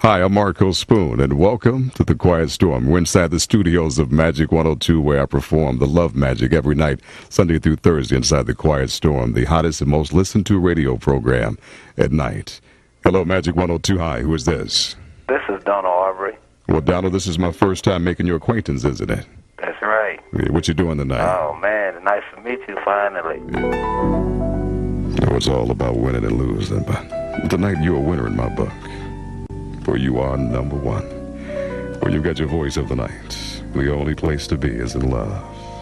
Hi, I'm Marco Spoon, and welcome to The Quiet Storm. We're inside the studios of Magic 102, where I perform the Love Magic every night, Sunday through Thursday, inside The Quiet Storm, the hottest and most listened to radio program at night. Hello, Magic 102. Hi, who is this? This is Donald Aubrey. Well, Donald, this is my first time making your acquaintance, isn't it? That's right. Yeah, what you doing tonight? Oh, man, nice to meet you finally. You know, it's all about winning and losing, but tonight you're a winner in my book. For you are number one. For you got your voice of the night. The only place to be is in love.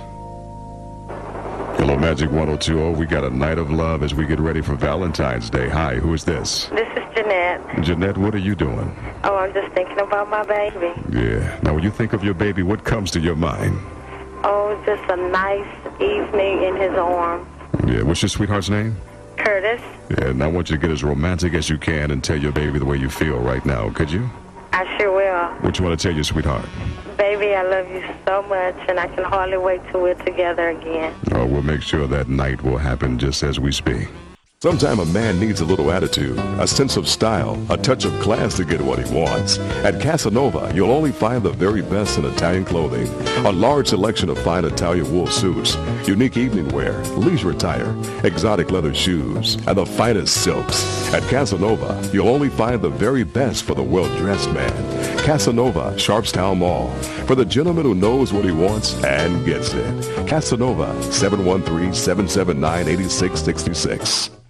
Hello, Magic 102. We got a night of love as we get ready for Valentine's Day. Hi, who is this? This is Jeanette. Jeanette, what are you doing? Oh, I'm just thinking about my baby. Yeah. Now, when you think of your baby, what comes to your mind? Oh, just a nice evening in his arms. Yeah. What's your sweetheart's name? Curtis. Yeah, and I want you to get as romantic as you can and tell your baby the way you feel right now. Could you? I sure will. What you want to tell your sweetheart? Baby, I love you so much, and I can hardly wait till we're together again. Oh, we'll make sure that night will happen just as we speak. Sometimes a man needs a little attitude, a sense of style, a touch of class to get what he wants. At Casanova, you'll only find the very best in Italian clothing. A large selection of fine Italian wool suits, unique evening wear, leisure attire, exotic leather shoes, and the finest silks. At Casanova, you'll only find the very best for the well-dressed man. Casanova, Sharpstown Mall. For the gentleman who knows what he wants and gets it. Casanova, 713-779-8666.